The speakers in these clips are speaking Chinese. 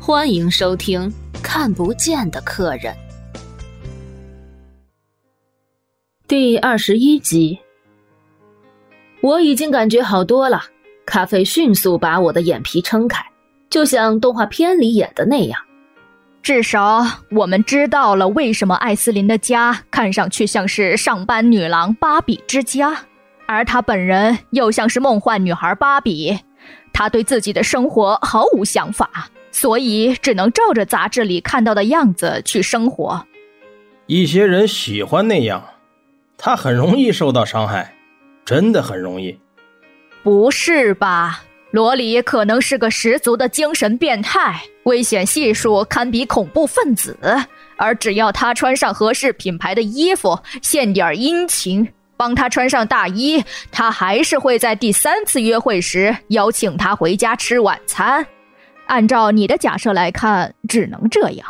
欢迎收听《看不见的客人》第21集。我已经感觉好多了，咖啡迅速把我的眼皮撑开，就像动画片里演的那样。 至少我们知道了为什么艾斯琳的家看上去像是上班女郎芭比之家，而她本人又像是梦幻女孩芭比。她对自己的生活毫无想法，所以只能照着杂志里看到的样子去生活。 一些人喜欢那样，他很容易受到伤害，真的很容易。 不是吧？罗里可能是个十足的精神变态，危险系数堪比恐怖分子，而只要他穿上合适品牌的衣服，献点殷勤，帮他穿上大衣，他还是会在第3次约会时邀请他回家吃晚餐。按照你的假设来看，只能这样。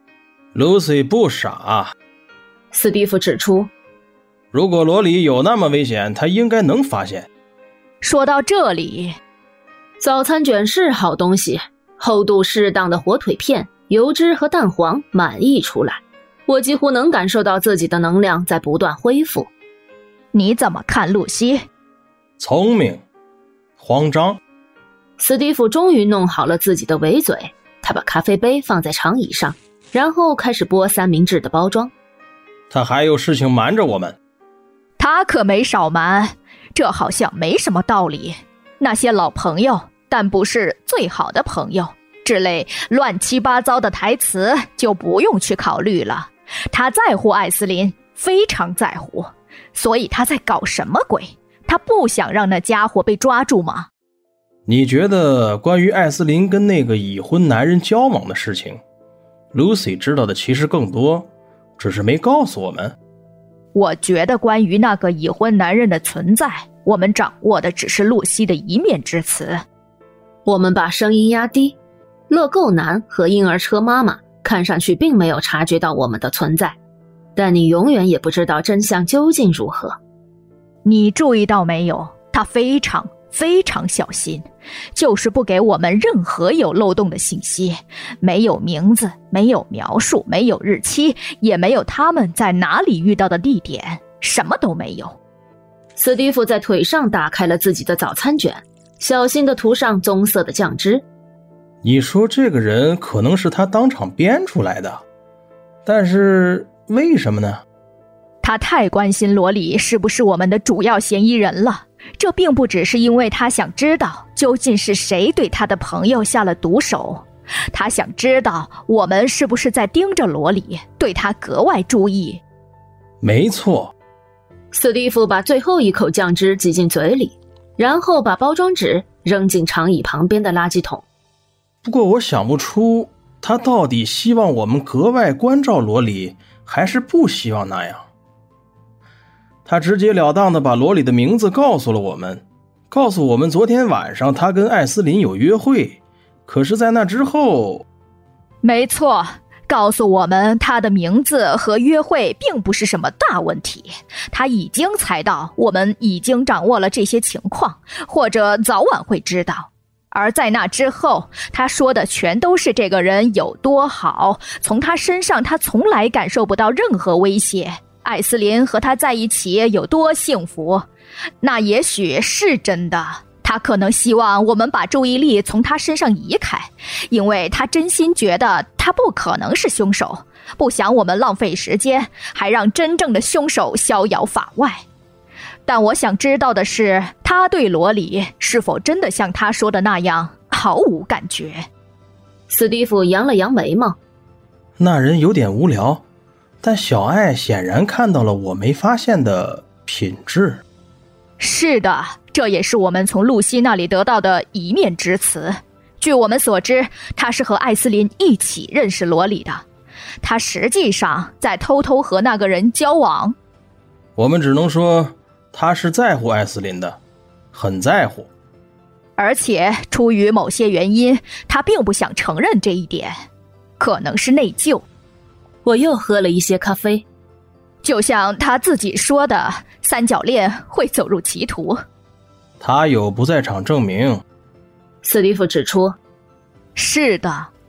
Lucy 不傻， 斯蒂夫指出， 如果罗里有那么危险，他应该能发现。 说到这里， 早餐卷是好东西，厚度适当的火腿片、油脂和蛋黄满溢出来，我几乎能感受到自己的能量在不断恢复。 你怎么看露西？ 聪明，慌张。 斯蒂夫终于弄好了自己的围嘴，他把咖啡杯放在长椅上，然后开始剥三明治的包装。 他还有事情瞒着我们。 他可没少瞒，这好像没什么道理。那些老朋友，但不是最好的朋友之类乱七八糟的台词就不用去考虑了。他在乎艾斯琳，非常在乎，所以他在搞什么鬼？他不想让那家伙被抓住吗？ 你觉得关于艾斯琳跟那个已婚男人交往的事情， Lucy 知道的其实更多，只是没告诉我们。 我觉得关于那个已婚男人的存在，我们掌握的只是露西的一面之词。 我们把声音压低，乐购男和婴儿车妈妈看上去并没有察觉到我们的存在，但你永远也不知道真相究竟如何。 你注意到没有？他非常小心，就是不给我们任何有漏洞的信息，没有名字，没有描述，没有日期，也没有他们在哪里遇到的地点，什么都没有。 斯蒂夫在腿上打开了自己的早餐卷，小心地涂上棕色的酱汁。 你说这个人可能是他当场编出来的，但是为什么呢？ 他太关心罗里是不是我们的主要嫌疑人了，这并不只是因为他想知道究竟是谁对他的朋友下了毒手，他想知道我们是不是在盯着罗里，对他格外注意。 没错。 斯蒂夫把最后一口酱汁挤进嘴里，然后把包装纸扔进长椅旁边的垃圾桶。 不过我想不出他到底希望我们格外关照罗里，还是不希望那样。他直截了当地把罗里的名字告诉了我们，告诉我们昨天晚上他跟艾斯琳有约会，可是在那之后…… 没错，告诉我们他的名字和约会并不是什么大问题，他已经猜到我们已经掌握了这些情况，或者早晚会知道。而在那之后，他说的全都是这个人有多好，从他身上他从来感受不到任何威胁，艾斯琳和他在一起有多幸福。那也许是真的，他可能希望我们把注意力从他身上移开，因为他真心觉得他不可能是凶手，不想我们浪费时间，还让真正的凶手逍遥法外。但我想知道的是，他对罗里是否真的像他说的那样毫无感觉。 斯蒂夫扬了扬眉毛， 那人有点无聊，但小艾显然看到了我没发现的品质。 是的，这也是我们从露西那里得到的一面之词。据我们所知，他是和艾斯琳一起认识罗里的，他实际上在偷偷和那个人交往。 我们只能说他是在乎艾斯琳的，很在乎。 而且出于某些原因，他并不想承认这一点，可能是内疚。 我又喝了一些咖啡。 就像他自己说的，三角恋会走入歧途。 他有不在场证明。 斯蒂夫指出， 是的，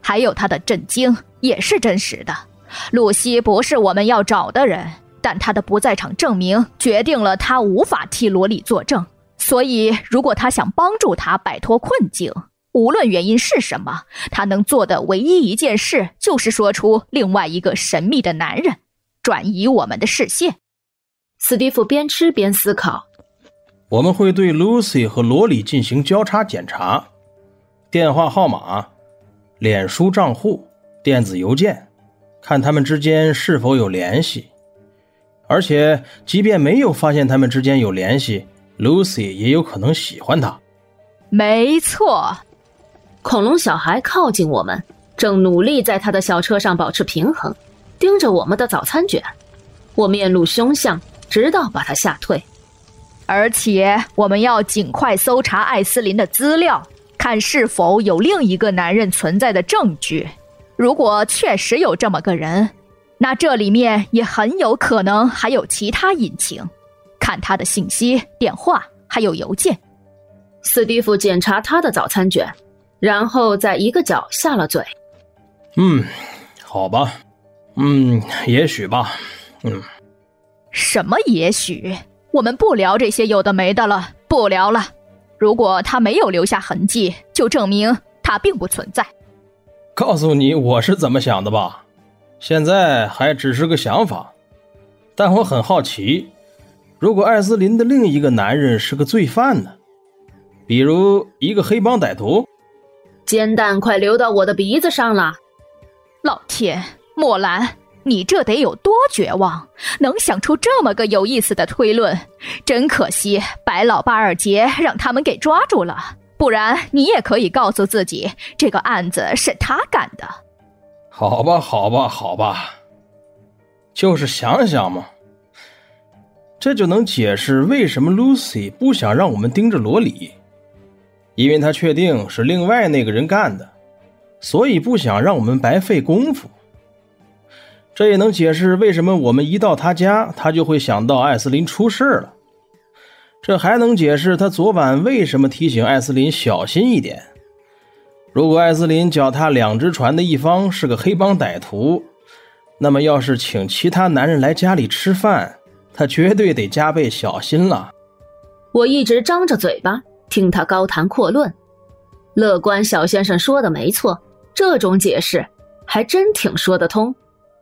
还有他的震惊也是真实的。露西不是我们要找的人，但他的不在场证明决定了他无法替罗里作证。所以如果他想帮助他摆脱困境，无论原因是什么，他能做的唯一一件事就是说出另外一个神秘的男人，转移我们的视线。 史蒂夫边吃边思考。 我们会对 Lucy 和罗里进行交叉检查，电话号码、脸书账户、电子邮件，看他们之间是否有联系。而且即便没有发现他们之间有联系， Lucy 也有可能喜欢他。 没错。 恐龙小孩靠近我们，正努力在他的小车上保持平衡，盯着我们的早餐卷。我面露凶相，直到把他吓退。 而且我们要尽快搜查艾斯琳的资料，看是否有另一个男人存在的证据。如果确实有这么个人，那这里面也很有可能还有其他隐情。看他的信息、电话还有邮件。 史蒂夫检查他的早餐卷，然后在一个角下了嘴。 好吧，也许吧。 什么也许？我们不聊这些有的没的了，不聊了。如果他没有留下痕迹，就证明他并不存在。 告诉你我是怎么想的吧，现在还只是个想法，但我很好奇，如果艾斯琳的另一个男人是个罪犯呢？比如一个黑帮歹徒？ 煎蛋快流到我的鼻子上了。 老天，莫兰，你这得有多绝望，能想出这么个有意思的推论。真可惜白老巴尔杰让他们给抓住了，不然你也可以告诉自己这个案子是他干的。 好吧，就是想想嘛，这就能解释为什么 Lucy 不想让我们盯着罗里，因为他确定是另外那个人干的，所以不想让我们白费功夫。这也能解释为什么我们一到他家，他就会想到艾斯琳出事了。这还能解释他昨晚为什么提醒艾斯琳小心一点。如果艾斯琳脚踏两只船的一方是个黑帮歹徒，那么要是请其他男人来家里吃饭，他绝对得加倍小心了。 我一直张着嘴巴听他高谈阔论。乐观小先生说的没错，这种解释还真挺说得通。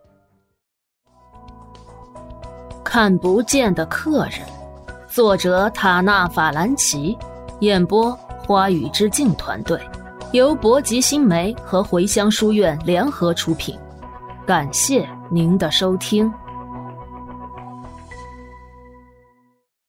看不见的客人，作者塔纳法兰奇，演播花语之境团队，由博吉新媒和茴香书院联合出品。感谢您的收听。